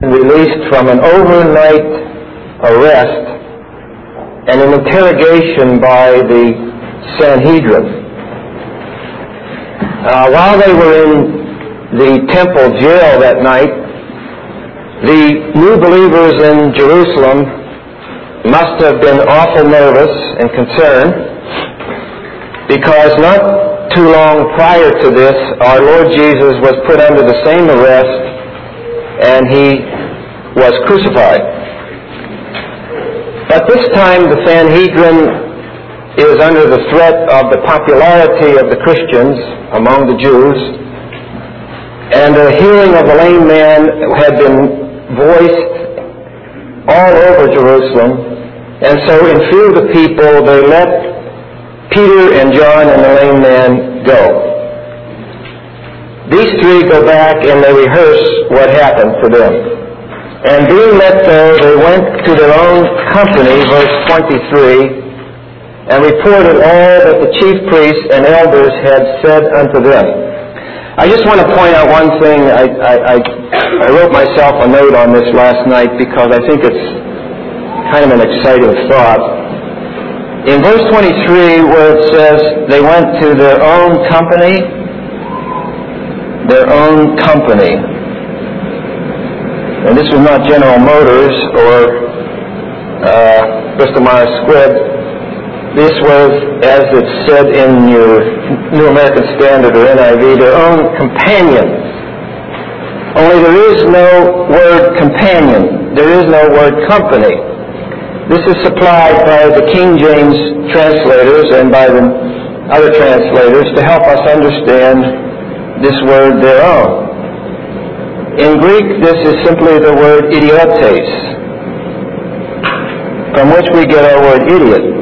released from an overnight arrest and an interrogation by the Sanhedrin. While they were in the temple jail that night, the new believers in Jerusalem must have been awful nervous and concerned, because not too long prior to this, our Lord Jesus was put under the same arrest and He was crucified. But this time the Sanhedrin is under the threat of the popularity of the Christians among the Jews, and the healing of the lame man had been voiced all over Jerusalem, and so in fear of the people they let Peter and John and the lame man go. These three go back and they rehearse what happened to them. And being let go, they went to their own company, verse 23, and reported all that the chief priests and elders had said unto them. I just want to point out one thing. I wrote myself a note on this last night because I think it's kind of an exciting thought. In verse 23, where it says they went to their own company, and this was not General Motors or Bristol-Myers Squibb. This was, as it's said in your New American Standard or NIV, their own companions. Only there is no word companion. There is no word company. This is supplied by the King James translators and by the other translators to help us understand this word, their own. In Greek, this is simply the word idiotes, from which we get our word idiot.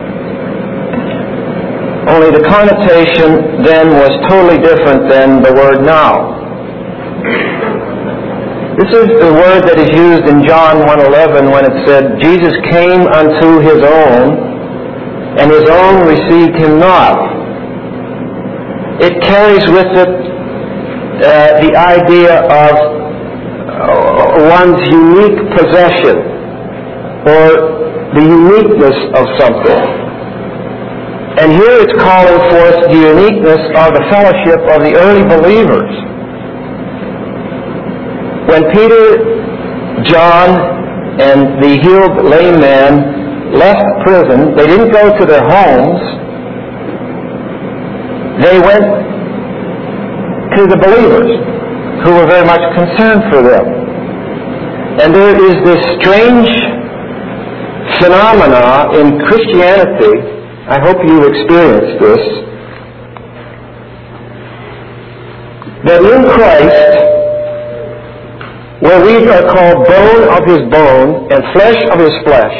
Only the connotation then was totally different than the word now. This is the word that is used in John 1:11 when it said, Jesus came unto His own, and His own received Him not. It carries with it the idea of one's unique possession or the uniqueness of something. And here it's calling forth the uniqueness of the fellowship of the early believers. When Peter, John, and the healed lame man left prison, they didn't go to their homes. They went to the believers, who were very much concerned for them. And there is this strange phenomena in Christianity. I hope you experience this, that in Christ, where we are called bone of His bone and flesh of His flesh,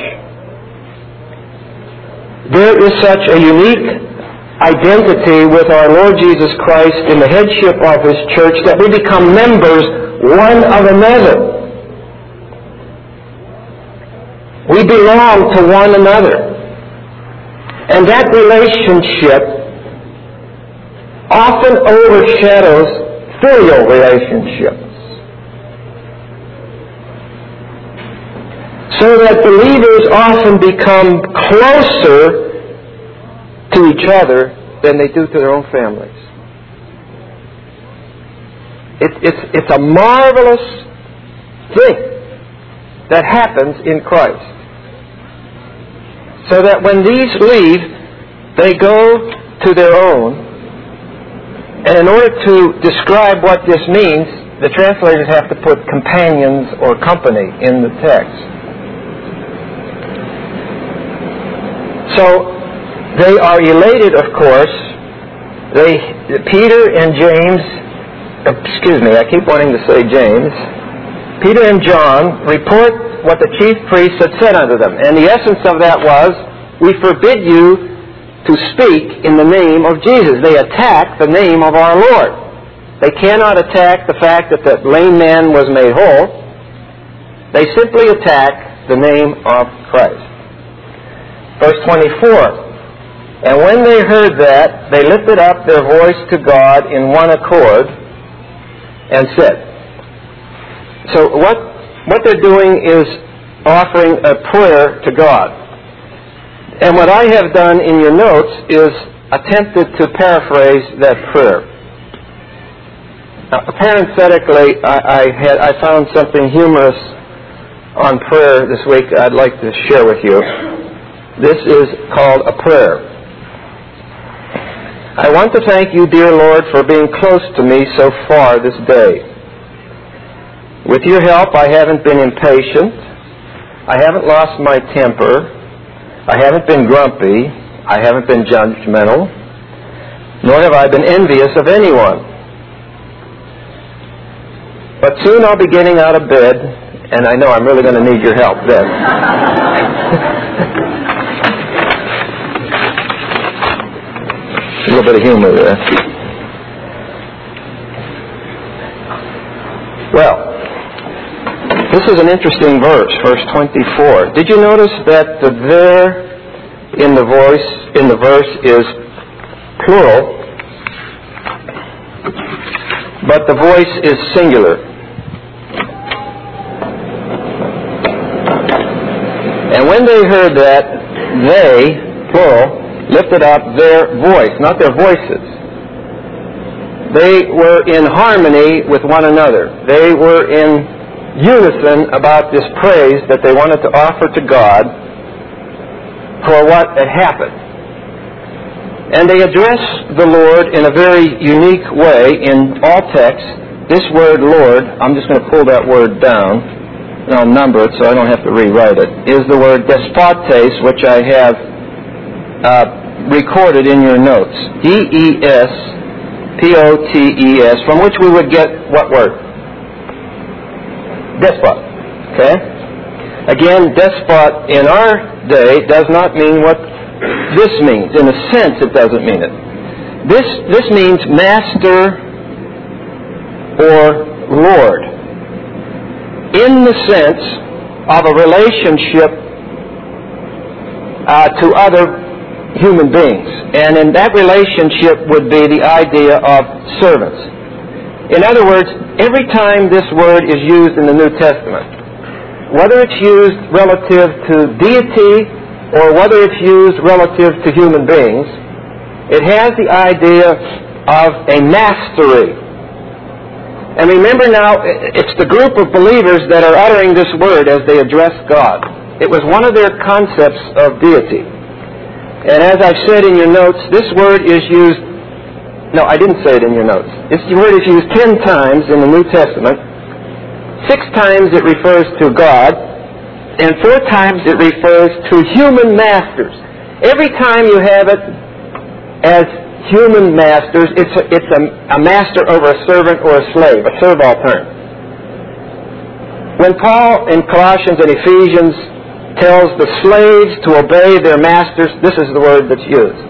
there is such a unique identity with our Lord Jesus Christ in the headship of His church that we become members one of another. We belong to one another. And that relationship often overshadows filial relationships. So that believers often become closer to each other than they do to their own families. It's a marvelous thing that happens in Christ. So that when these leave, they go to their own. And in order to describe what this means, the translators have to put companions or company in the text. So they are elated, of course. Peter and James, I keep wanting to say James. Peter and John report what the chief priests had said unto them. And the essence of that was, we forbid you to speak in the name of Jesus. They attack the name of our Lord. They cannot attack the fact that the lame man was made whole. They simply attack the name of Christ. Verse 24, and when they heard that, they lifted up their voice to God in one accord and said. So what what they're doing is offering a prayer to God. And what I have done in your notes is attempted to paraphrase that prayer. Now, parenthetically, I found something humorous on prayer this week I'd like to share with you. This is called a prayer. I want to thank you, dear Lord, for being close to me so far this day. With your help, I haven't been impatient. I haven't lost my temper. I haven't been grumpy. I haven't been judgmental. Nor have I been envious of anyone. But soon I'll be getting out of bed, and I know I'm really going to need your help then. A little bit of humor there. Well, this is an interesting verse, verse 24. Did you notice that the there in the verse is plural, but the voice is singular? And when they heard that, they, plural, lifted up their voice, not their voices. They were in harmony with one another. They were in unison about this praise that they wanted to offer to God for what had happened. And they addressed the Lord in a very unique way in all texts. This word Lord, I'm just going to pull that word down, and I'll number it so I don't have to rewrite it, is the word despotes, which I have recorded in your notes. D-E-S-P-O-T-E-S, from which we would get what word? Despot. Okay? Again, despot in our day does not mean what this means. In a sense, it doesn't mean it. This means master or Lord, in the sense of a relationship to other human beings. And in that relationship would be the idea of servants. In other words, every time this word is used in the New Testament, whether it's used relative to deity or whether it's used relative to human beings, it has the idea of a mastery. And remember now, it's the group of believers that are uttering this word as they address God. It was one of their concepts of deity. And as I've said in your notes, this word is used, no, I didn't say it in your notes. This word is used 10 times in the New Testament. 6 times it refers to God, and 4 times it refers to human masters. Every time you have it as human masters, it's a master over a servant or a slave, a servile term. When Paul in Colossians and Ephesians tells the slaves to obey their masters, this is the word that's used.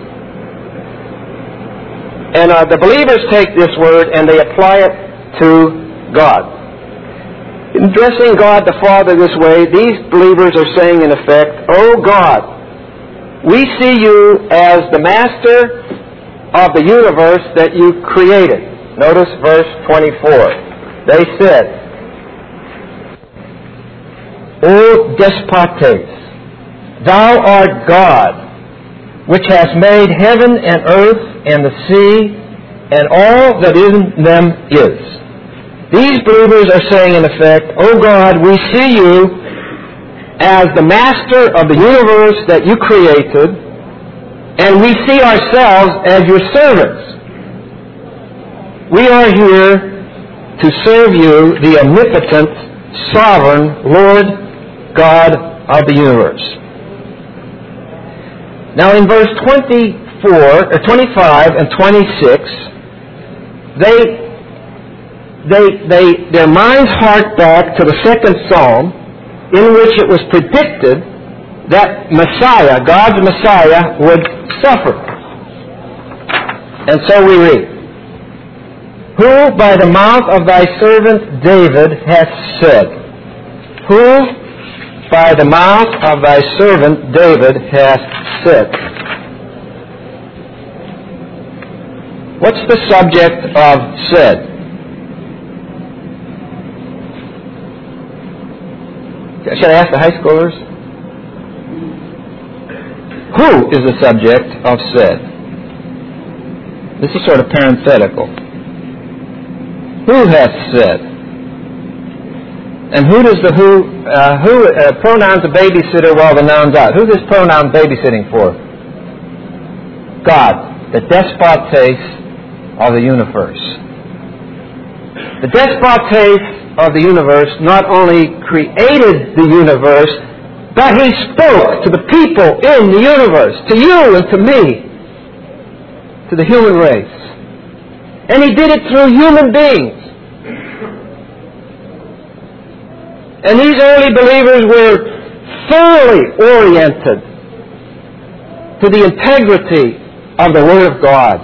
And the believers take this word and they apply it to God. In addressing God the Father this way, these believers are saying in effect, "Oh God, we see you as the master of the universe that you created." Notice verse 24. They said, "O despotes, thou art God, which hast made heaven and earth and the sea and all that in them is." These believers are saying in effect, "Oh God, we see you as the master of the universe that you created, and we see ourselves as your servants. We are here to serve you, the omnipotent, sovereign Lord God of the universe." Now in verse 25 and 26, their minds hark back to the second psalm, in which it was predicted that Messiah, God's Messiah, would suffer. And so we read, "Who by the mouth of thy servant David hath said," who by the mouth of thy servant David hath said. What's the subject of said? Should I ask the high schoolers? Who is the subject of said? This is sort of parenthetical. Who hath said? And who does the pronoun's a babysitter while the noun's out. Who's this pronoun babysitting for? God, the despotes of the universe. The despotes of the universe not only created the universe, but He spoke to the people in the universe, to you and to me, to the human race. And He did it through human beings. And these early believers were thoroughly oriented to the integrity of the Word of God.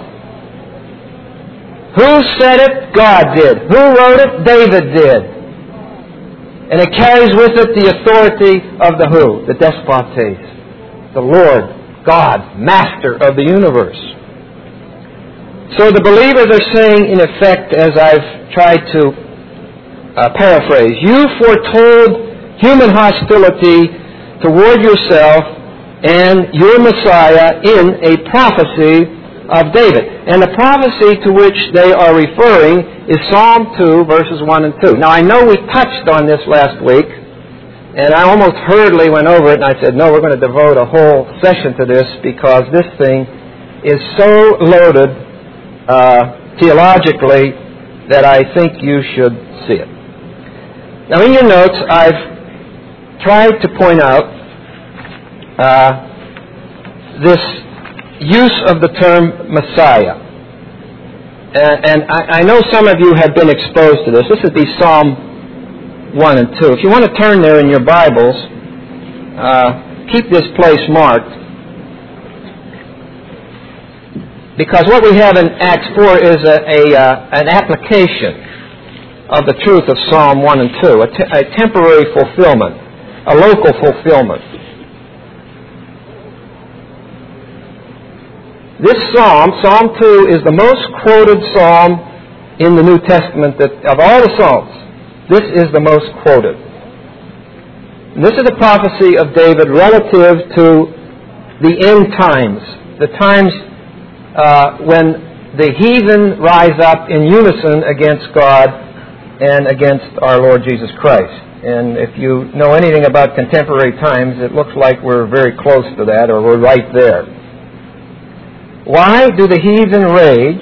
Who said it? God did. Who wrote it? David did. And it carries with it the authority of the who? The despotes. The Lord, God, Master of the universe. So the believers are saying, in effect, as I've tried to paraphrase, you foretold human hostility toward yourself and your Messiah in a prophecy of David. And the prophecy to which they are referring is Psalm 2, verses 1 and 2. Now, I know we touched on this last week, and I almost hurriedly went over it, and I said, no, we're going to devote a whole session to this because this thing is so loaded theologically that I think you should see it. Now, in your notes, I've tried to point out this use of the term Messiah. And I know some of you have been exposed to this. This would be Psalm 1 and 2. If you want to turn there in your Bibles, keep this place marked. Because what we have in Acts 4 is an application of the truth of Psalm 1 and 2, a temporary fulfillment, a local fulfillment. This psalm, Psalm 2, is the most quoted psalm in the New Testament of all the psalms. This is the most quoted. And this is a prophecy of David relative to the end times, the times when the heathen rise up in unison against God and against our Lord Jesus Christ. And if you know anything about contemporary times, it looks like we're very close to that, or we're right there. Why do the heathen rage?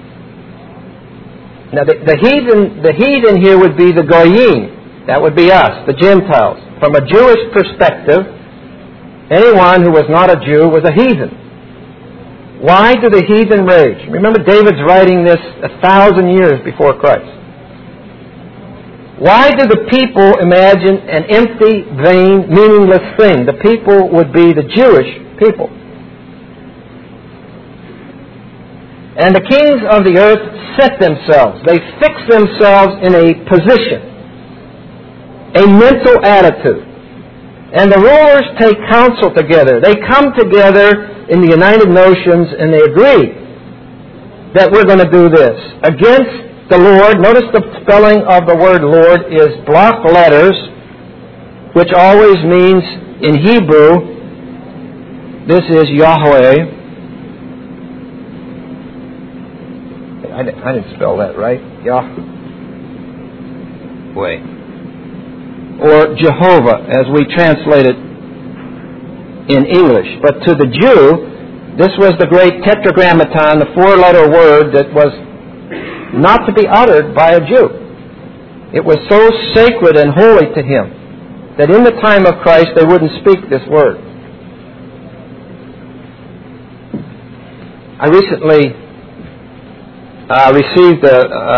Now, the heathen here would be the Goyim. That would be us, the Gentiles. From a Jewish perspective, anyone who was not a Jew was a heathen. Why do the heathen rage? Remember, David's writing this 1,000 years before Christ. Why do the people imagine an empty, vain, meaningless thing? The people would be the Jewish people. And the kings of the earth set themselves. They fix themselves in a position, a mental attitude. And the rulers take counsel together. They come together in the United Nations and they agree that we're going to do this against the Lord. Notice the spelling of the word Lord is block letters, which always means in Hebrew, this is Yahweh. I didn't spell that right. Yahweh. Or Jehovah, as we translate it in English. But to the Jew, this was the great tetragrammaton, the four-letter word that was not to be uttered by a Jew. It was so sacred and holy to him that in the time of Christ they wouldn't speak this word. I recently received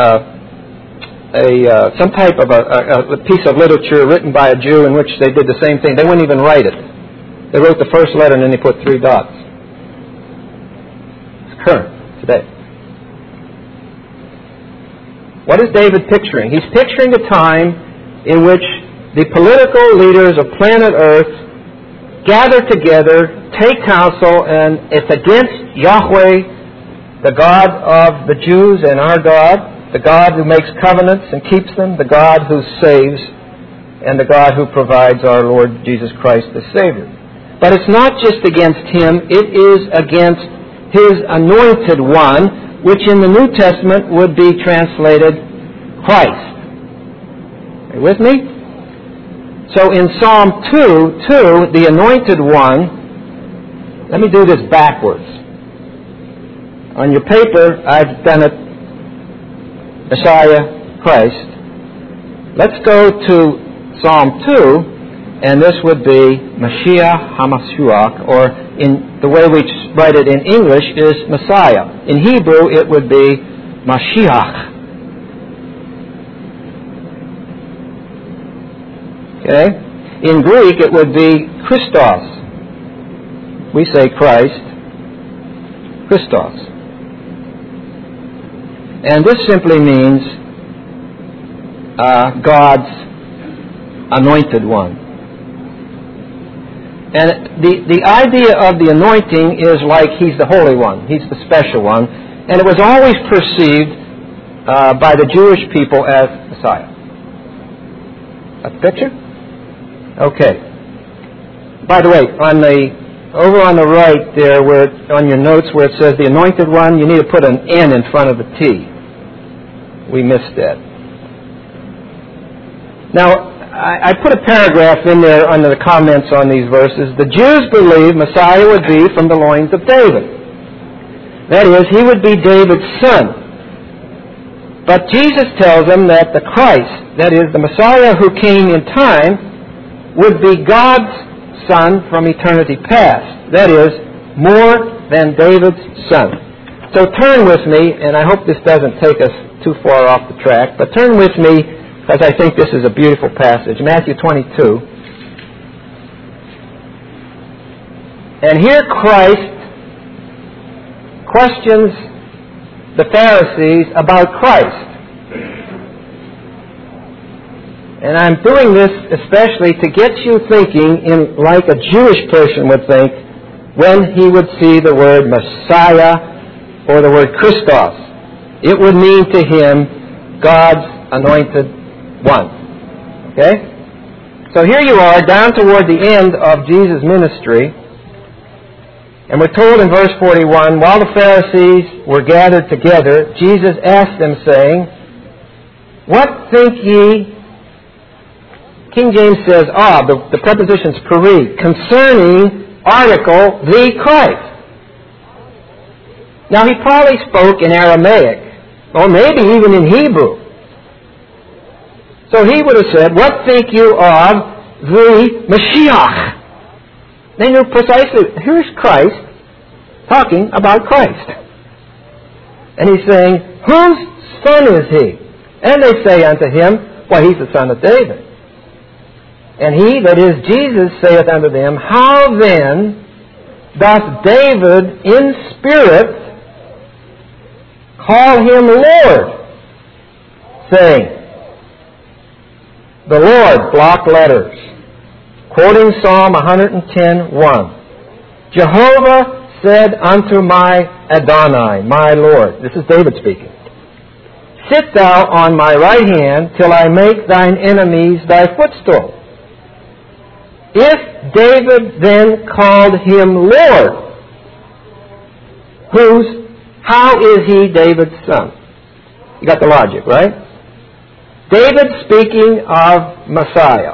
some type of a piece of literature written by a Jew in which they did the same thing. They wouldn't even write it. They wrote the first letter and then they put 3 dots. It's current today. What is David picturing? He's picturing a time in which the political leaders of planet Earth gather together, take counsel, and it's against Yahweh, the God of the Jews and our God, the God who makes covenants and keeps them, the God who saves. and the God who provides our Lord Jesus Christ the Savior. But it's not just against Him, it is against His anointed one, which in the New Testament would be translated Christ. Are you with me? So in Psalm 2, the anointed one, let me do this backwards. On your paper, I've done it, Messiah, Christ. Let's go to Psalm 2, and this would be Mashiach HaMashiach, or in the way we write it in English is Messiah. In Hebrew, it would be Mashiach. Okay? In Greek, it would be Christos. We say Christ, Christos. And this simply means God's anointed one. And the idea of the anointing is like He's the Holy One. He's the special one. And it was always perceived by the Jewish people as Messiah. A picture? Okay. By the way, over on the right there, on your notes where it says the anointed one, you need to put an N in front of the T. We missed that. Now, I put a paragraph in there under the comments on these verses. The Jews believed Messiah would be from the loins of David. That is, He would be David's son. But Jesus tells them that the Christ, that is, the Messiah who came in time, would be God's son from eternity past. That is, more than David's son. So turn with me, and I hope this doesn't take us too far off the track, but turn with me, because I think this is a beautiful passage. Matthew 22. And here Christ questions the Pharisees about Christ. And I'm doing this especially to get you thinking in like a Jewish person would think when he would see the word Messiah or the word Christos. It would mean to him God's anointed one. Okay? So here you are, down toward the end of Jesus' ministry, and we're told in verse 41, while the Pharisees were gathered together, Jesus asked them, saying, what think ye, King James says, the preposition's peri, concerning article, the Christ. Now he probably spoke in Aramaic, or maybe even in Hebrew. So he would have said, what think you of the Mashiach? They knew precisely, here's Christ talking about Christ. And he's saying, whose son is he? And they say unto him, well, he's the son of David. And he, that is Jesus, saith unto them, how then doth David in spirit call him Lord, saying, the Lord, block letters, quoting Psalm 110:1. Jehovah said unto my Adonai, my Lord. This is David speaking. Sit thou on my right hand till I make thine enemies thy footstool. If David then called him Lord, how is he David's son? You got the logic, right? David, speaking of Messiah,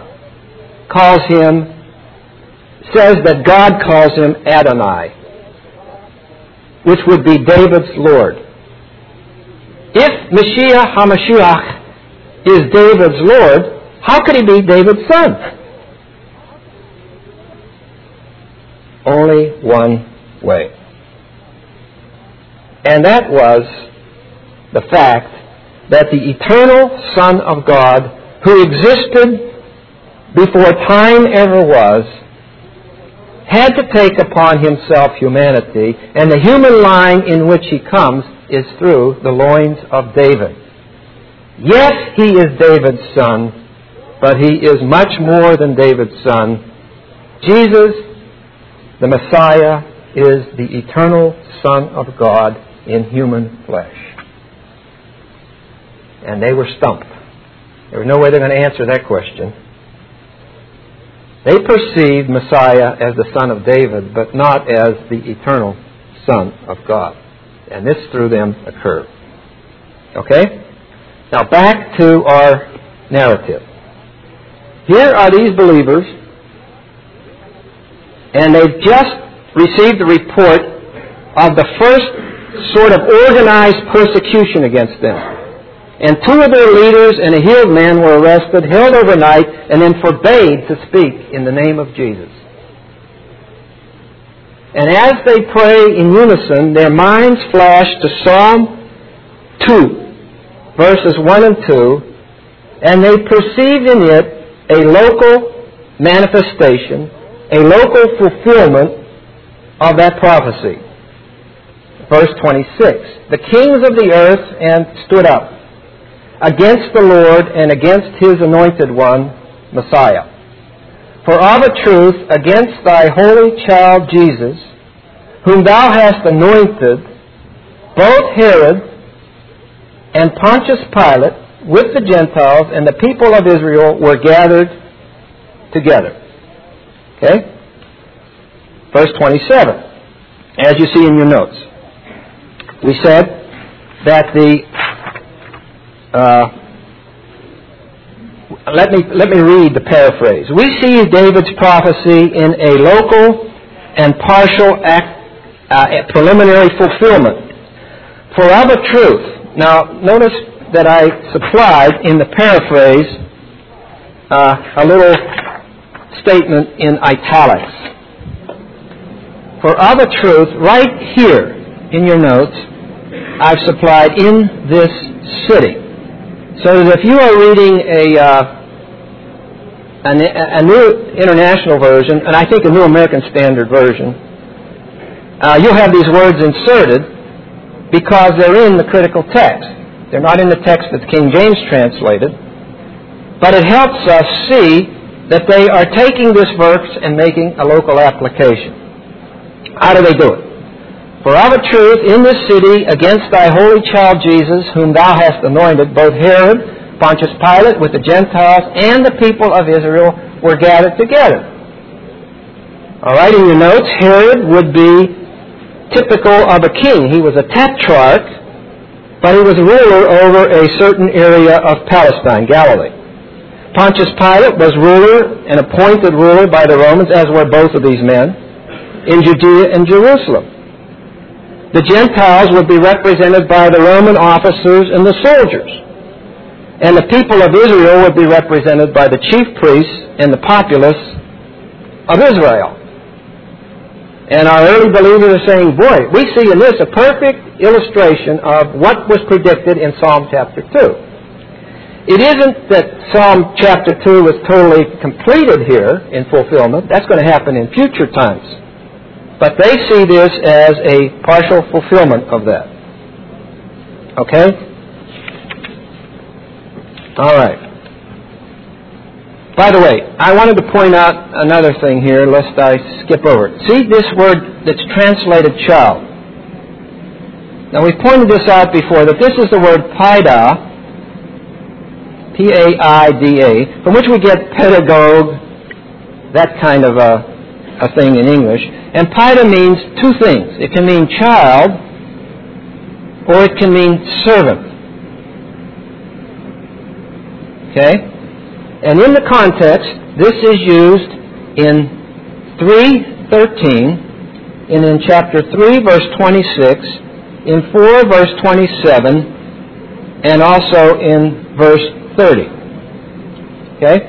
says that God calls him Adonai, which would be David's Lord. If Mashiach HaMashiach is David's Lord, how could he be David's son? Only one way. And that was the fact that the eternal Son of God, who existed before time ever was, had to take upon himself humanity, and the human line in which he comes is through the loins of David. Yes, he is David's son, but he is much more than David's son. Jesus, the Messiah, is the eternal Son of God in human flesh. And they were stumped. There was no way they're going to answer that question. They perceived Messiah as the Son of David, but not as the eternal Son of God. And this threw them a curve. Okay? Now back to our narrative. Here are these believers, and they've just received the report of the first sort of organized persecution against them. And two of their leaders and a healed man were arrested, held overnight, and then forbade to speak in the name of Jesus. And as they pray in unison, their minds flash to Psalm 2, verses 1 and 2, and they perceive in it a local manifestation, a local fulfillment of that prophecy. Verse 26, the kings of the earth and stood up against the Lord and against His anointed one, Messiah. For of a truth, against thy holy child Jesus, whom thou hast anointed, both Herod and Pontius Pilate with the Gentiles and the people of Israel were gathered together. Okay? Verse 27, as you see in your notes. We said that let me read the paraphrase. We see David's prophecy in a local and partial preliminary fulfillment. For of a truth. Now, notice that I supplied in the paraphrase a little statement in italics. For of a truth, right here in your notes, I've supplied in this city. So that if you are reading a New International Version, and I think a New American Standard Version, you'll have these words inserted because they're in the critical text. They're not in the text that King James translated, but it helps us see that they are taking this verse and making a local application. How do they do it? For of a truth, in this city, against thy holy child Jesus, whom thou hast anointed, both Herod, Pontius Pilate, with the Gentiles, and the people of Israel were gathered together. All right, in your notes, Herod would be typical of a king. He was a tetrarch, but he was ruler over a certain area of Palestine, Galilee. Pontius Pilate was ruler and appointed ruler by the Romans, as were both of these men, in Judea and Jerusalem. The Gentiles would be represented by the Roman officers and the soldiers. And the people of Israel would be represented by the chief priests and the populace of Israel. And our early believers are saying, boy, we see in this a perfect illustration of what was predicted in Psalm chapter 2. It isn't that Psalm chapter 2 was totally completed here in fulfillment. That's going to happen in future times. But they see this as a partial fulfillment of that. Okay? All right. By the way, I wanted to point out another thing here, lest I skip over it. See this word that's translated child. Now, we pointed this out before, that this is the word paida, P-A-I-D-A, from which we get pedagogue, that kind of a thing in English. And paida means two things. It can mean child, or it can mean servant. Okay? And in the context, this is used in 3:13, and in chapter 3, verse 26, in 4, verse 27, and also in verse 30. Okay?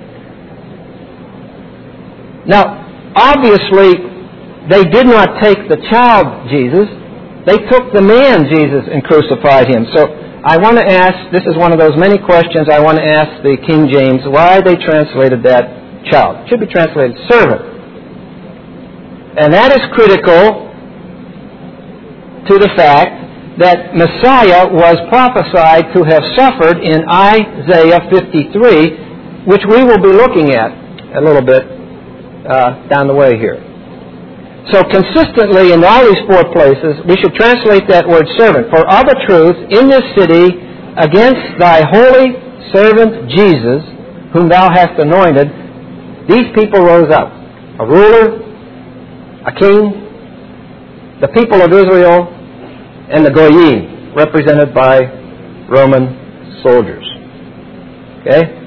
Now, obviously, they did not take the child Jesus. They took the man Jesus and crucified him. So I want to ask, this is one of those many questions I want to ask the King James, why they translated that child. It should be translated servant. And that is critical to the fact that Messiah was prophesied to have suffered in Isaiah 53, which we will be looking at a little bit down the way here. So consistently in all these four places, we should translate that word servant. For of a truth, in this city, against thy holy servant Jesus, whom thou hast anointed, These people rose up. A ruler, a king, the people of Israel, and the Goyim, represented by Roman soldiers. Okay?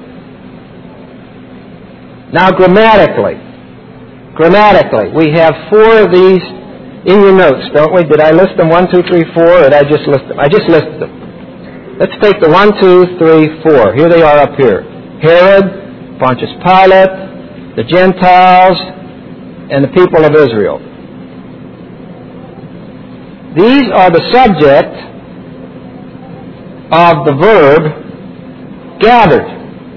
Now grammatically, we have 4 of these in your notes, don't we? Did I list them 1, 2, 3, 4, or did I just list them? I just listed them. Let's take the 1, 2, 3, 4. Here they are up here. Herod, Pontius Pilate, the Gentiles, and the people of Israel. These are the subject of the verb gathered.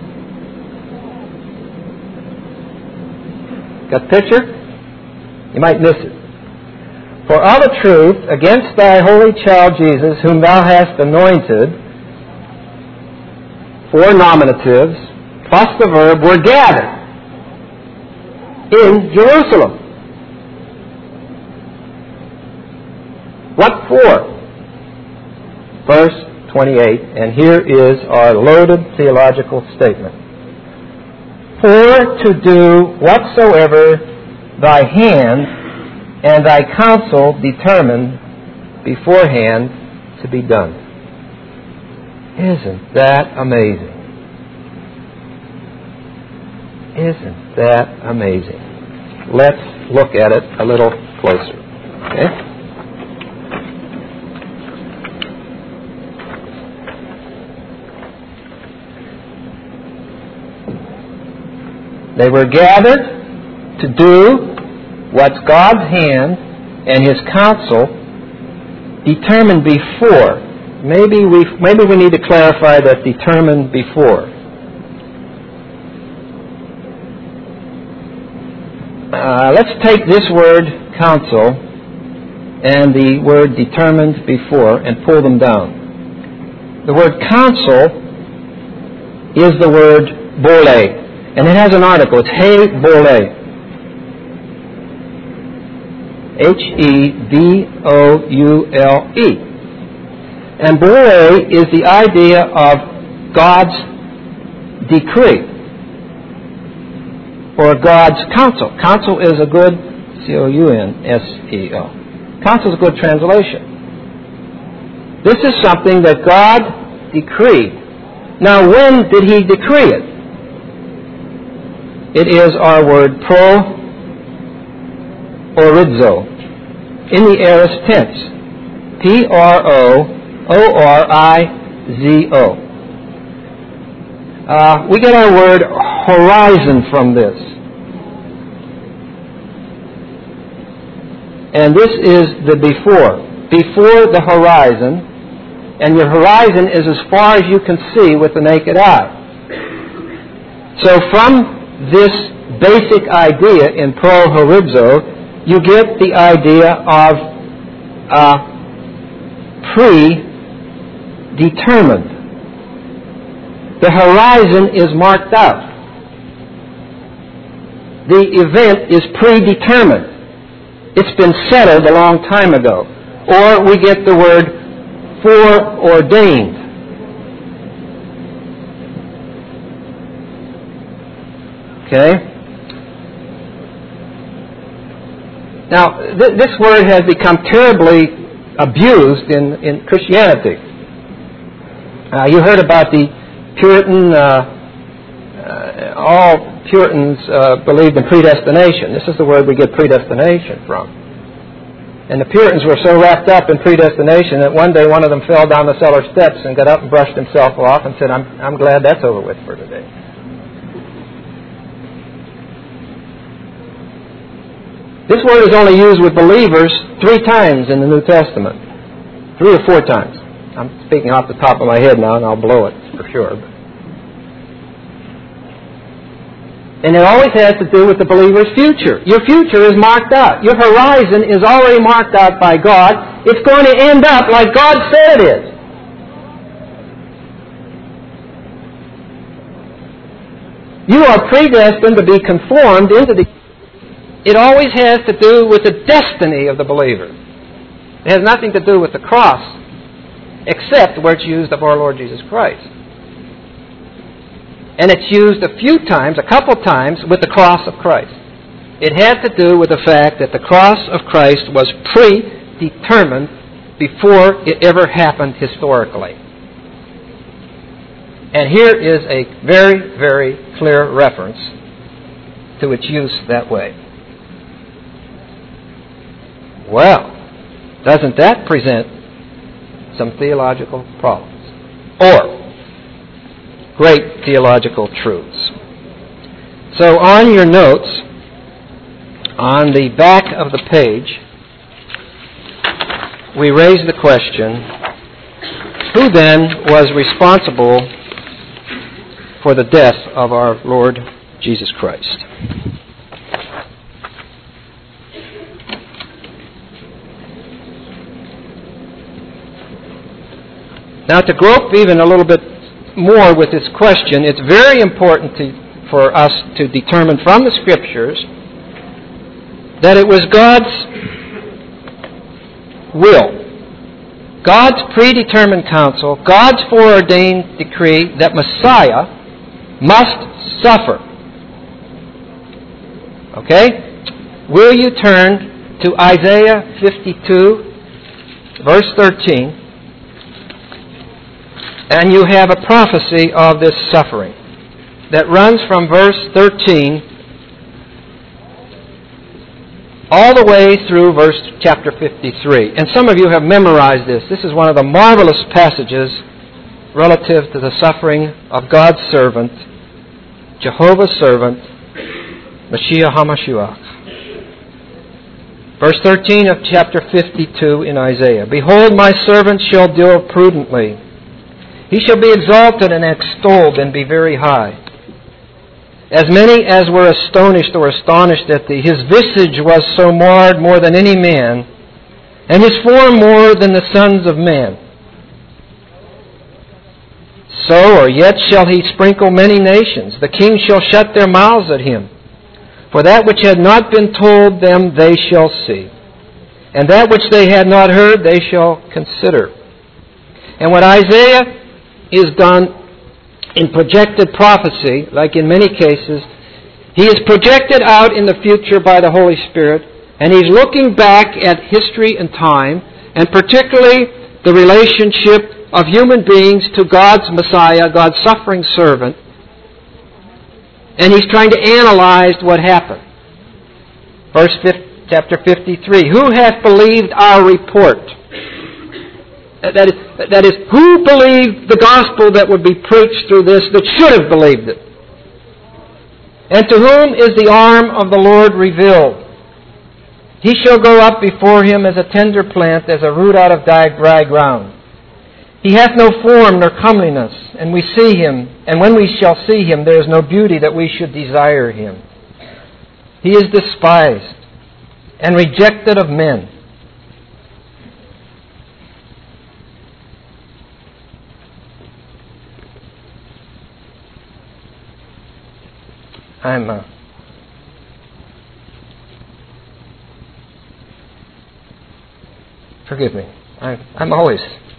Got the picture? You might miss it. For of a truth, against thy holy child Jesus, whom thou hast anointed, 4 nominatives, plus the verb, were gathered in Jerusalem. What for? Verse 28, and here is our loaded theological statement. For to do whatsoever thy hand and thy counsel determined beforehand to be done. Isn't that amazing? Isn't that amazing? Let's look at it a little closer. Okay? They were gathered to do what God's hand and His counsel determined before. Maybe we need to clarify that determined before. Let's take this word counsel and the word determined before and pull them down. The word counsel is the word bole. And it has an article. It's he bole. H-E-B-O-U-L-E. And bole is the idea of God's decree or God's counsel. Counsel is a good, C-O-U-N-S-E-L. Counsel is a good translation. This is something that God decreed. Now, when did He decree it? It is our word pro-orizo in the aorist tense. P-R-O-O-R-I-Z-O. We get our word horizon from this. And this is the before. Before the horizon. And your horizon is as far as you can see with the naked eye. So from this basic idea in pro-horizo, you get the idea of predetermined. The horizon is marked out. The event is predetermined. It's been settled a long time ago. Or we get the word foreordained. Okay? Now, this word has become terribly abused in Christianity. You heard about the Puritan, all Puritans believed in predestination. This is the word we get predestination from. And the Puritans were so wrapped up in predestination that one day one of them fell down the cellar steps and got up and brushed himself off and said, I'm glad that's over with for today. This word is only used with believers 3 times in the New Testament. 3 or 4 times. I'm speaking off the top of my head now, and I'll blow it for sure. And it always has to do with the believer's future. Your future is marked out. Your horizon is already marked out by God. It's going to end up like God said it is. You are predestined to be conformed into the... It always has to do with the destiny of the believer. It has nothing to do with the cross, except where it's used of our Lord Jesus Christ. and it's used a couple times, with the cross of Christ. It had to do with the fact that the cross of Christ was predetermined before it ever happened historically. And here is a very, very clear reference to its use that way. Well, doesn't that present some theological problems? Or great theological truths. So on your notes, on the back of the page, we raise the question, who then was responsible for the death of our Lord Jesus Christ? Now, to grope even a little bit more with this question, it's very important for us to determine from the Scriptures that it was God's will, God's predetermined counsel, God's foreordained decree that Messiah must suffer. Okay? Will you turn to Isaiah 52, verse 13, and you have a prophecy of this suffering that runs from verse 13 all the way through chapter 53. And some of you have memorized this. This is one of the marvelous passages relative to the suffering of God's servant, Jehovah's servant, Mashiach HaMashiach. Verse 13 of chapter 52 in Isaiah. Behold, my servant shall deal prudently. He shall be exalted and extolled and be very high. As many as were astonished or astonished at thee, his visage was so marred more than any man, and his form more than the sons of men. So or yet shall he sprinkle many nations. The kings shall shut their mouths at him. For that which had not been told them they shall see, and that which they had not heard they shall consider. And what Isaiah is done in projected prophecy, like in many cases, he is projected out in the future by the Holy Spirit, and he's looking back at history and time, and particularly the relationship of human beings to God's Messiah, God's suffering servant, and he's trying to analyze what happened. Chapter 53, who hath believed our report? That is, who believed the gospel that would be preached through this that should have believed it? And to whom is the arm of the Lord revealed? He shall go up before him as a tender plant, as a root out of dry ground. He hath no form nor comeliness, and we see him, and when we shall see him, there is no beauty that we should desire him. He is despised and rejected of men. Forgive me. I'm always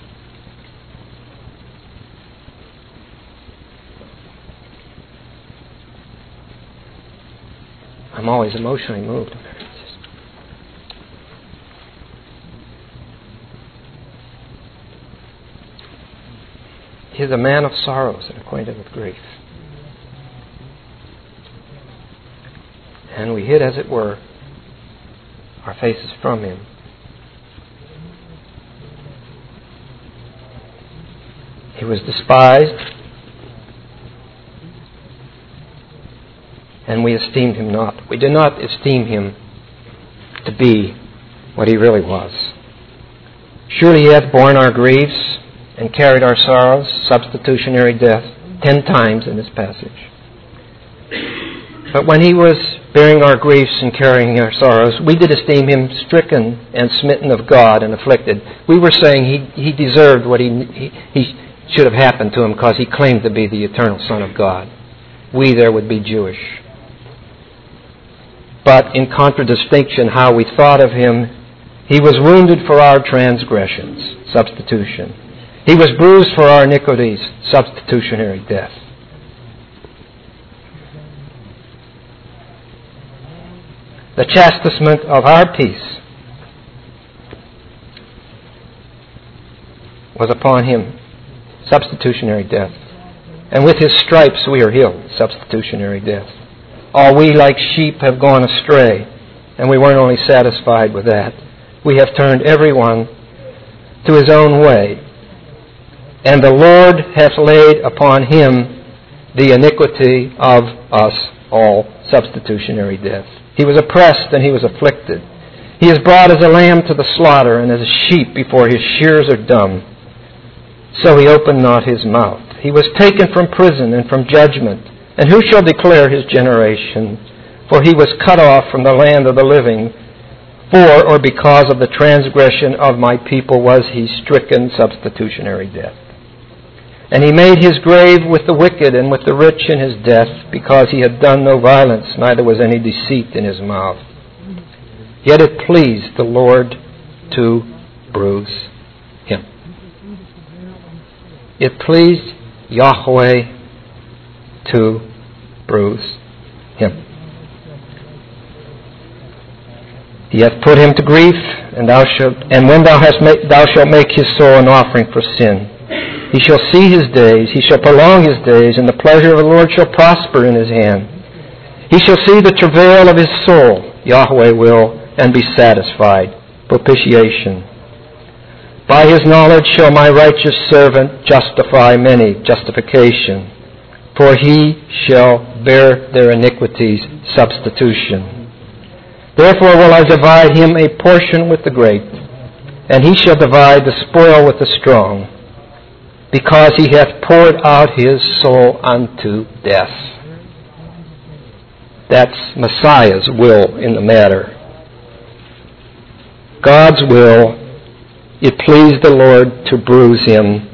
emotionally moved. He is a man of sorrows and acquainted with grief. And we hid, as it were, our faces from him. He was despised, and we esteemed him not. We did not esteem him to be what he really was. Surely he hath borne our griefs and carried our sorrows, substitutionary death, 10 times in this passage. But when he was bearing our griefs and carrying our sorrows, we did esteem him stricken and smitten of God and afflicted. We were saying he deserved what he should have happened to him because he claimed to be the eternal Son of God. We there would be Jewish. But in contradistinction, how we thought of him, he was wounded for our transgressions, substitution. He was bruised for our iniquities, substitutionary death. the chastisement of our peace, was upon him, substitutionary death. And with his stripes we are healed, substitutionary death. All we like sheep have gone astray, and we weren't only satisfied with that. We have turned everyone to his own way, and the Lord hath laid upon him the iniquity of us all, substitutionary death. He was oppressed and he was afflicted. He is brought as a lamb to the slaughter, and as a sheep before his shearers are dumb. So he opened not his mouth. He was taken from prison and from judgment. And who shall declare his generation? For he was cut off from the land of the living. For or because of the transgression of my people was he stricken, substitutionary death. And he made his grave with the wicked and with the rich in his death, because he had done no violence, neither was any deceit in his mouth. Yet it pleased the Lord to bruise him. It pleased Yahweh to bruise him. He hath put him to grief, and when thou shalt make his soul an offering for sin. He shall see his days, he shall prolong his days, and the pleasure of the Lord shall prosper in his hand. He shall see the travail of his soul, Yahweh will, and be satisfied. Propitiation. By his knowledge shall my righteous servant justify many, justification. For he shall bear their iniquities, substitution. Therefore will I divide him a portion with the great, and he shall divide the spoil with the strong, because he hath poured out his soul unto death. That's Messiah's will in the matter. God's will. It pleased the Lord to bruise him.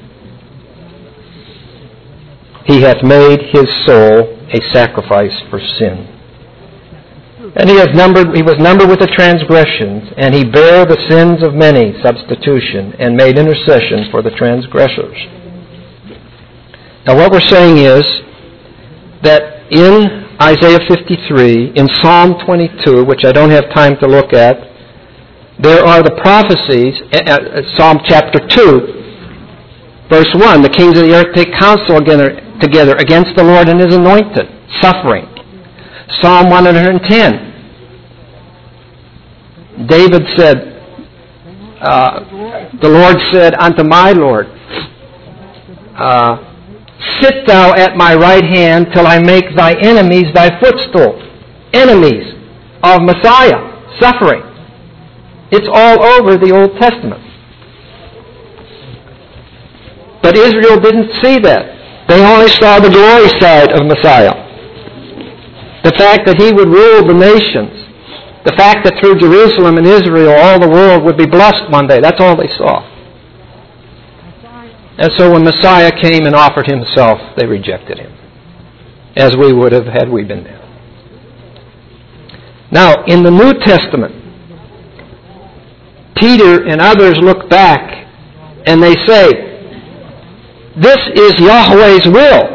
He hath made his soul a sacrifice for sin. And he was numbered with the transgressions, and he bare the sins of many, substitution, and made intercession for the transgressors. Now what we're saying is that in Isaiah 53, in Psalm 22, which I don't have time to look at, there are the prophecies, Psalm chapter 2, verse 1, the kings of the earth take counsel together against the Lord and his anointed, suffering. Psalm 110, David said, the Lord said unto my Lord, sit thou at my right hand till I make thy enemies thy footstool. Enemies of Messiah, suffering. It's all over the Old Testament. But Israel didn't see that. They only saw the glory side of Messiah. The fact that he would rule the nations. The fact that through Jerusalem and Israel all the world would be blessed one day. That's all they saw. And so when Messiah came and offered himself, they rejected him. As we would have had we been there. Now, in the New Testament, Peter and others look back and they say, this is Yahweh's will.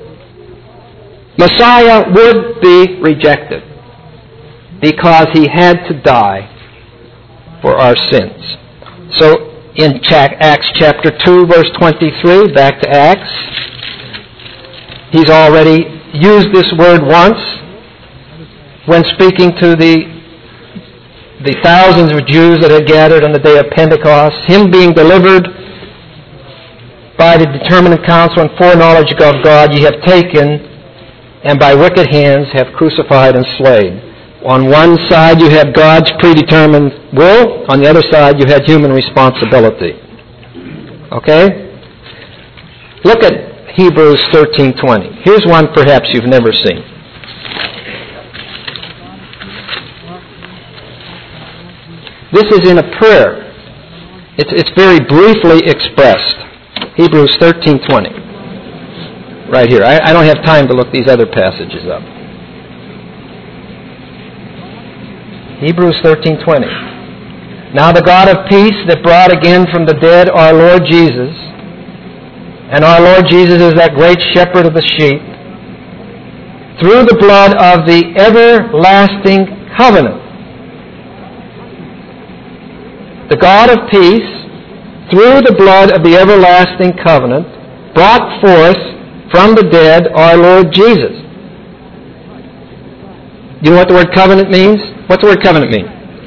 Messiah would be rejected because he had to die for our sins. So in Acts chapter 2, verse 23, back to Acts, he's already used this word once when speaking to the thousands of Jews that had gathered on the day of Pentecost, him being delivered by the determinate counsel and foreknowledge of God, ye have taken, and by wicked hands have crucified and slain. On one side you have God's predetermined will, on the other side you had human responsibility. Okay? Look at Hebrews 13:20. Here's one perhaps you've never seen. This is in a prayer. It's very briefly expressed. Hebrews 13:20. Right here. I don't have time to look these other passages up. Hebrews 13:20. Now the God of peace that brought again from the dead our Lord Jesus, and our Lord Jesus is that great shepherd of the sheep, through the blood of the everlasting covenant. The God of peace, through the blood of the everlasting covenant, brought forth from the dead our Lord Jesus. You know what the word covenant means? What's the word covenant mean?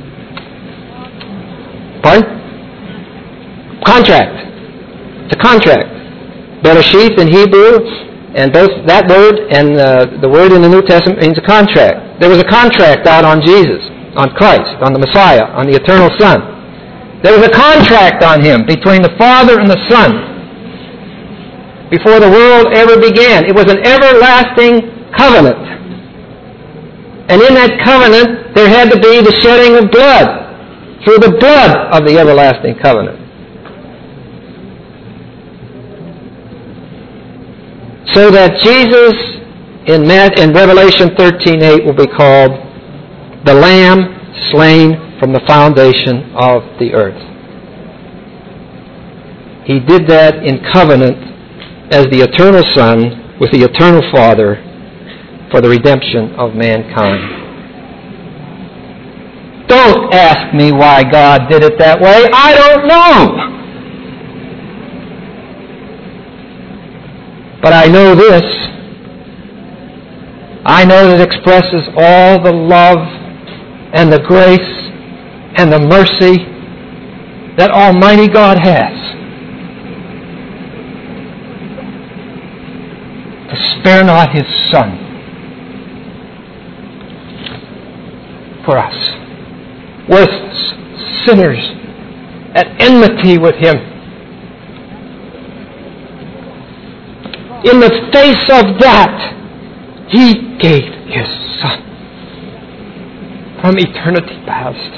Pardon? Contract. It's a contract. Bereshith in Hebrew, and both that word and the word in the New Testament means a contract. There was a contract out on Jesus, on Christ, on the Messiah, on the eternal Son. There was a contract on Him between the Father and the Son before the world ever began. It was an everlasting covenant. And in that covenant, there had to be the shedding of blood through the blood of the everlasting covenant. So that Jesus in Revelation 13:8 will be called the Lamb slain from the foundation of the earth. He did that in covenant as the eternal Son with the eternal Father for the redemption of mankind. Don't ask me why God did it that way. I don't know. But I know this. I know that it expresses all the love and the grace and the mercy that Almighty God has to spare not His Son for us, worthless sinners at enmity with Him. In the face of that, He gave His Son from eternity past,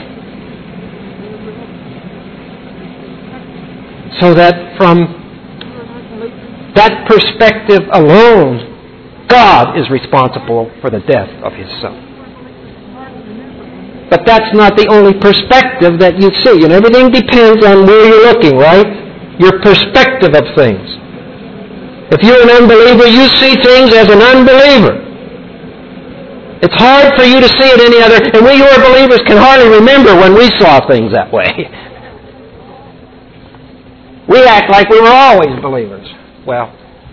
so that from that perspective alone, God is responsible for the death of His Son. But that's not the only perspective that you see. And everything depends on where you're looking, right? Your perspective of things. If you're an unbeliever, you see things as an unbeliever. It's hard for you to see it any other. And we who are believers can hardly remember when we saw things that way. We act like we were always believers. Well,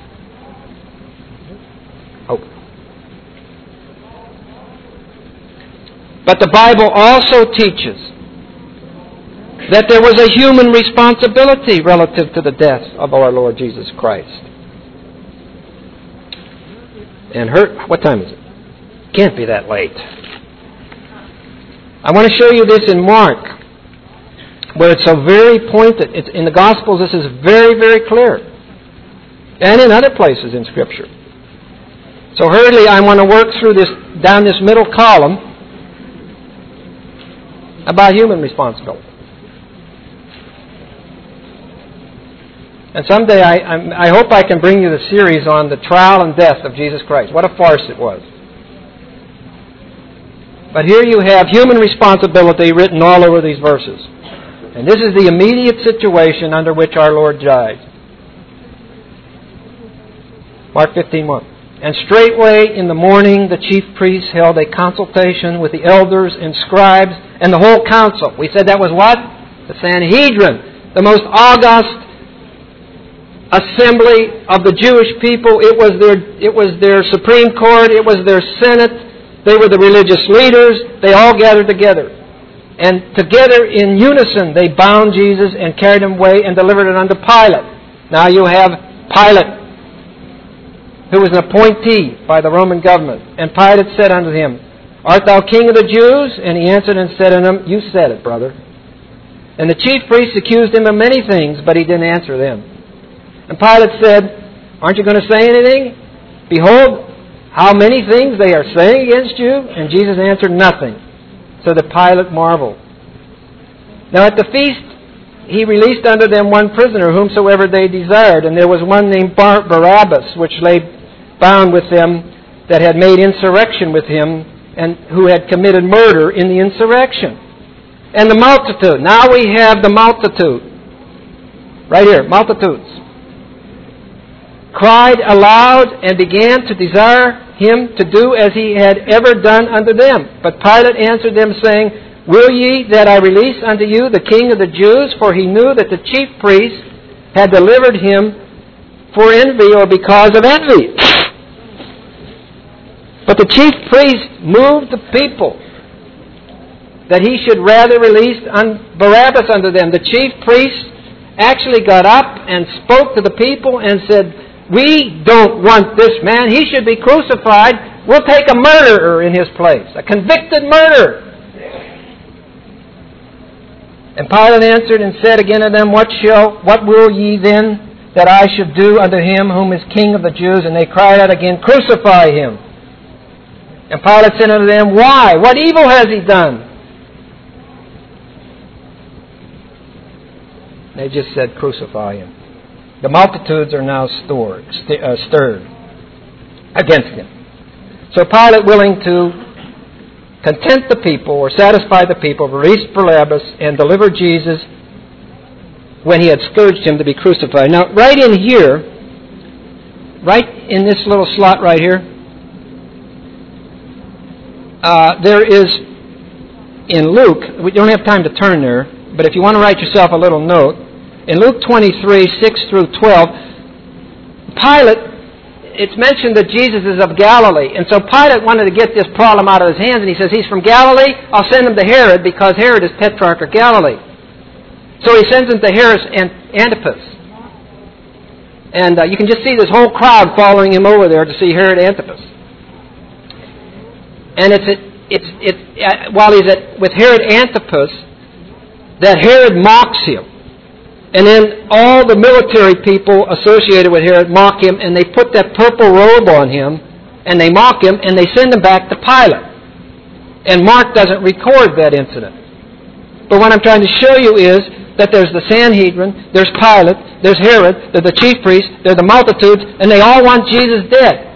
but the Bible also teaches that there was a human responsibility relative to the death of our Lord Jesus Christ. And what time is it? Can't be that late. I want to show you this in Mark, where it's so very pointed. It's in the Gospels, this is very, very clear. And in other places in Scripture. So hurriedly, I want to work through this, down this middle column, about human responsibility. And someday I hope I can bring you the series on the trial and death of Jesus Christ. What a farce it was. But here you have human responsibility written all over these verses. And this is the immediate situation under which our Lord died. Mark 15:1. And straightway in the morning the chief priests held a consultation with the elders and scribes and the whole council. We said that was what? The Sanhedrin, the most august assembly of the Jewish people. It was their Supreme Court. It was their Senate. They were the religious leaders. They all gathered together. And together in unison they bound Jesus and carried Him away and delivered it unto Pilate. Now you have Pilate, who was an appointee by the Roman government. And Pilate said unto him, Art thou king of the Jews? And he answered and said unto him, You said it, brother. And the chief priests accused him of many things, but he didn't answer them. And Pilate said, Aren't you going to say anything? Behold, how many things they are saying against you? And Jesus answered nothing. So that Pilate marveled. Now at the feast, he released unto them one prisoner, whomsoever they desired. And there was one named Barabbas, which lay bound with them, that had made insurrection with him, and who had committed murder in the insurrection. And the multitude. Now we have the multitude. Right here, multitudes. cried aloud and began to desire him to do as he had ever done unto them. But Pilate answered them, saying, Will ye that I release unto you the King of the Jews? For he knew that the chief priests had delivered him for envy, or because of envy. But the chief priests moved the people that he should rather release Barabbas unto them. The chief priests actually got up and spoke to the people and said, We don't want this man. He should be crucified. We'll take a murderer in his place, a convicted murderer. And Pilate answered and said again to them, What will ye then that I should do unto him whom is King of the Jews? And they cried out again, Crucify him. And Pilate said unto them, Why? What evil has he done? They just said, Crucify him. The multitudes are now stirred against him. So Pilate, willing to content the people or satisfy the people, released Barabbas and delivered Jesus when he had scourged him to be crucified. Now, right in here, right in this little slot right here, there is in Luke, we don't have time to turn there, but if you want to write yourself a little note, in Luke 23, 6 through 12, Pilate, it's mentioned that Jesus is of Galilee. And so Pilate wanted to get this problem out of his hands, and he says, He's from Galilee, I'll send him to Herod, because Herod is Tetrarch of Galilee. So he sends him to Herod Antipas. And you can just see this whole crowd following him over there to see Herod Antipas. And while he's with Herod Antipas, that Herod mocks him. And then all the military people associated with Herod mock him, and they put that purple robe on him, and they mock him, and they send him back to Pilate. And Mark doesn't record that incident. But what I'm trying to show you is that there's the Sanhedrin, there's Pilate, there's Herod, there's the chief priests, there's the multitudes, and they all want Jesus dead.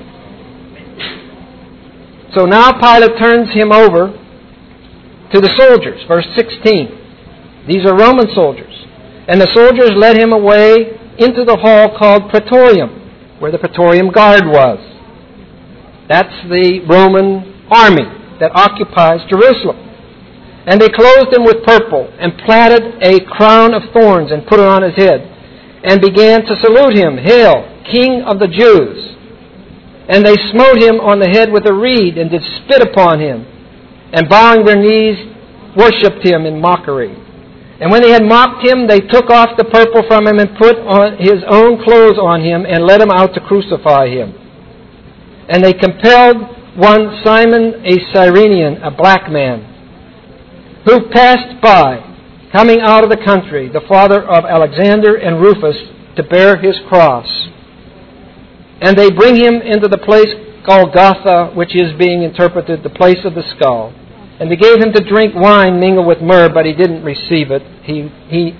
So now Pilate turns him over to the soldiers, verse 16. These are Roman soldiers. And the soldiers led him away into the hall called Praetorium, where the Praetorium Guard was. That's the Roman army that occupies Jerusalem. And they clothed him with purple, and planted a crown of thorns, and put it on his head, and began to salute him, Hail, King of the Jews! And they smote him on the head with a reed, and did spit upon him, and bowing their knees, worshipped him in mockery. And when they had mocked him, they took off the purple from him and put on his own clothes on him and led him out to crucify him. And they compelled one Simon a Cyrenian, a black man, who passed by, coming out of the country, the father of Alexander and Rufus, to bear his cross. And they bring him into the place called Golgotha, which is being interpreted the place of the skull. And they gave him to drink wine mingled with myrrh, but he didn't receive it. He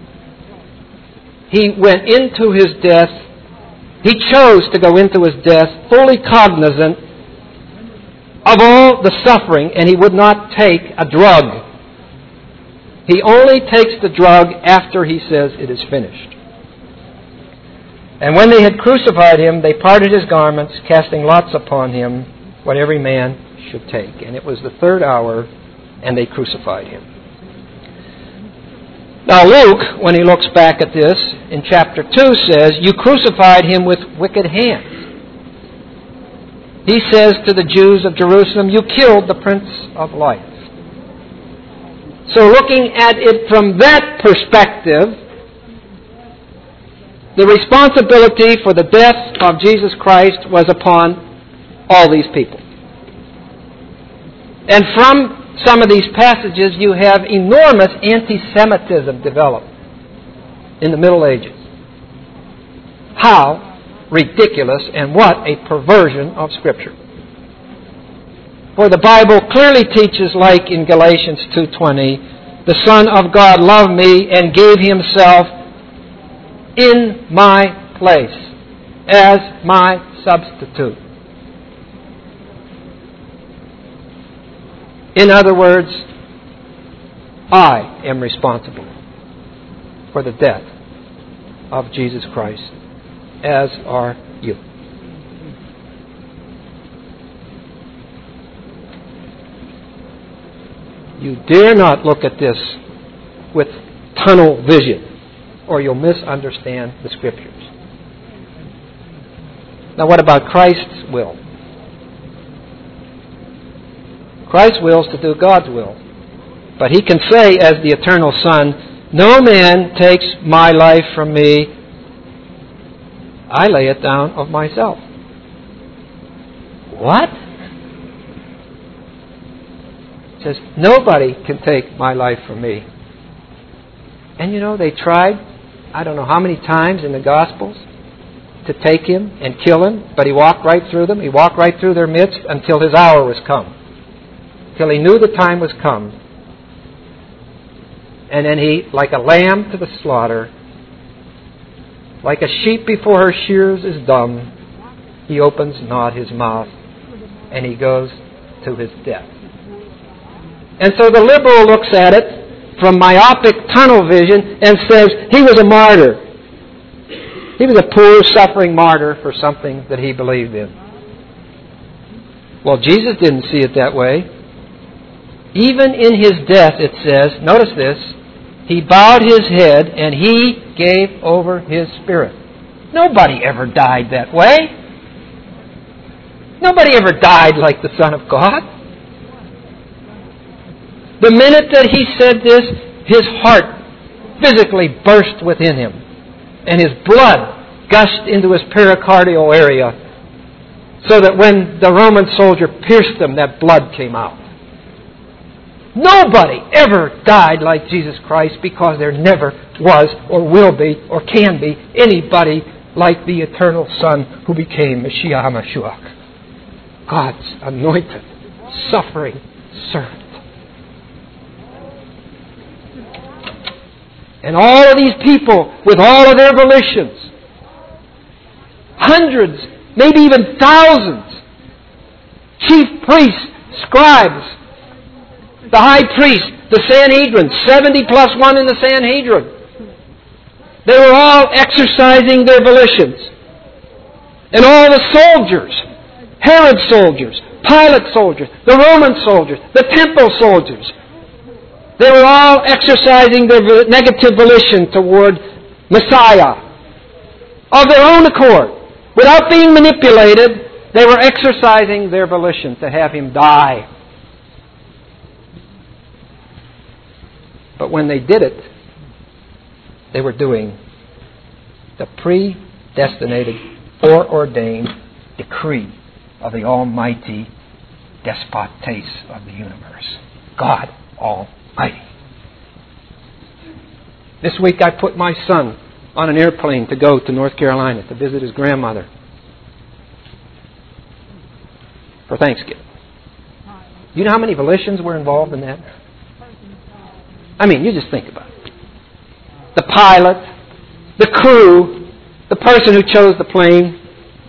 went into his death. He chose to go into his death fully cognizant of all the suffering, and he would not take a drug. He only takes the drug after he says it is finished. And when they had crucified him, they parted his garments, casting lots upon him, what every man should take. And it was the third hour, and they crucified him. Now Luke, when he looks back at this, in chapter 2 says, You crucified him with wicked hands. He says to the Jews of Jerusalem, You killed the Prince of Life. So looking at it from that perspective, the responsibility for the death of Jesus Christ was upon all these people. And from some of these passages, you have enormous anti-Semitism developed in the Middle Ages. How ridiculous and what a perversion of Scripture. For the Bible clearly teaches, like in Galatians 2:20, the Son of God loved me and gave Himself in my place as my substitute. In other words, I am responsible for the death of Jesus Christ, as are you. You dare not look at this with tunnel vision, or you'll misunderstand the Scriptures. Now what about Christ's will? Christ's will is to do God's will. But He can say, as the eternal Son, no man takes my life from me. I lay it down of myself. What? It says, nobody can take my life from me. And you know, they tried, I don't know how many times in the Gospels, to take Him and kill Him, but He walked right through them. He walked right through their midst until His hour was come. Till He knew the time was come. And then He, like a lamb to the slaughter, like a sheep before her shears is dumb, He opens not His mouth, and He goes to His death. And so the liberal looks at it from myopic tunnel vision and says, He was a martyr. He was a poor, suffering martyr for something that he believed in. Well, Jesus didn't see it that way. Even in His death, it says, notice this, He bowed His head and He gave over His spirit. Nobody ever died that way. Nobody ever died like the Son of God. The minute that He said this, His heart physically burst within Him, and His blood gushed into His pericardial area, so that when the Roman soldier pierced Him, that blood came out. Nobody ever died like Jesus Christ, because there never was or will be or can be anybody like the eternal Son who became Mashiach HaMashiach, God's anointed, suffering servant. And all of these people, with all of their volitions, hundreds, maybe even thousands, chief priests, scribes, the high priest, the Sanhedrin, 70 plus 1 in the Sanhedrin. They were all exercising their volitions. And all the soldiers, Herod's soldiers, Pilate's soldiers, the Roman soldiers, the temple soldiers, they were all exercising their negative volition toward Messiah. Of their own accord. Without being manipulated, they were exercising their volition to have Him die. But when they did it, they were doing the predestinated, foreordained decree of the Almighty Despotes of the universe. God Almighty. This week I put my son on an airplane to go to North Carolina to visit his grandmother for Thanksgiving. You know how many volitions were involved in that? I mean, you just think about it. The pilot, the crew, the person who chose the plane,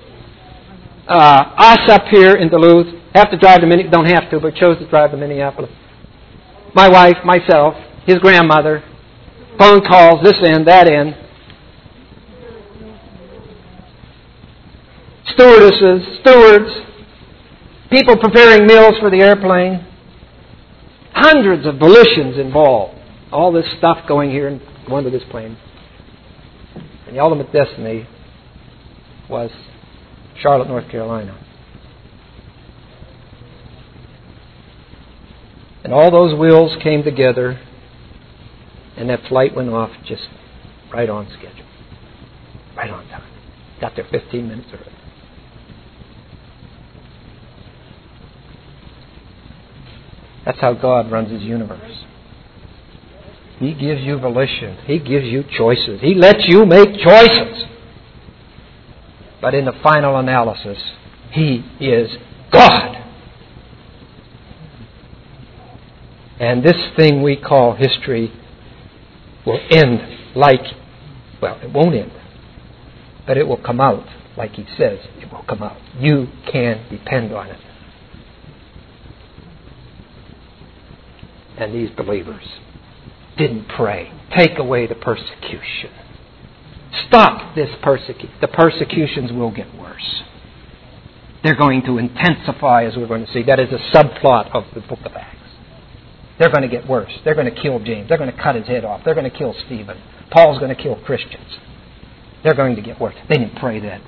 us up here in Duluth, have to drive to Minneapolis, don't have to, but chose to drive to Minneapolis. My wife, myself, his grandmother, phone calls, this end, that end. Stewardesses, stewards, people preparing meals for the airplane. Hundreds of volitions involved. All this stuff going here and going to this plane. And the ultimate destiny was Charlotte, North Carolina. And all those wheels came together, and that flight went off just right on schedule. Right on time. Got there 15 minutes early. That's how God runs His universe. He gives you volition. He gives you choices. He lets you make choices. But in the final analysis, He is God. And this thing we call history will end like, well, it won't end, but it will come out like He says it will come out. You can depend on it. And these believers didn't pray, take away the persecution. Stop this persecution. The persecutions will get worse. They're going to intensify, as we're going to see. That is a subplot of the book of Acts. they're going to get worse. They're going to kill James. They're going to cut his head off. They're going to kill Stephen. Paul's going to kill Christians. They're going to get worse. They didn't pray that.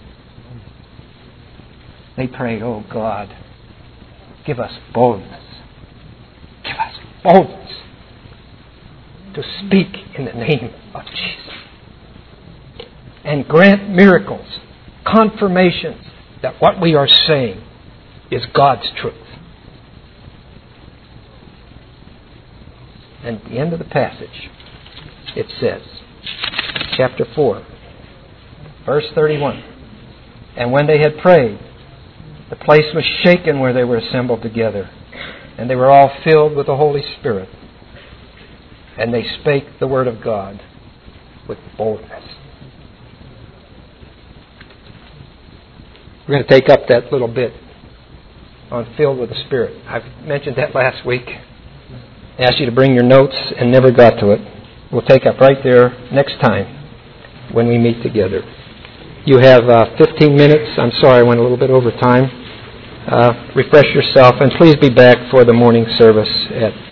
They prayed, oh God, give us boldness. Give us boldness to speak in the name of Jesus. And grant miracles, confirmations that what we are saying is God's truth. And at the end of the passage, it says, chapter 4, verse 31, and when they had prayed, the place was shaken where they were assembled together, and they were all filled with the Holy Spirit, and they spake the word of God with boldness. We're going to take up that little bit on filled with the Spirit. I've mentioned that last week. I asked you to bring your notes and never got to it. We'll take up right there next time when we meet together. You have 15 minutes. I'm sorry I went a little bit over time. Refresh yourself, and please be back for the morning service at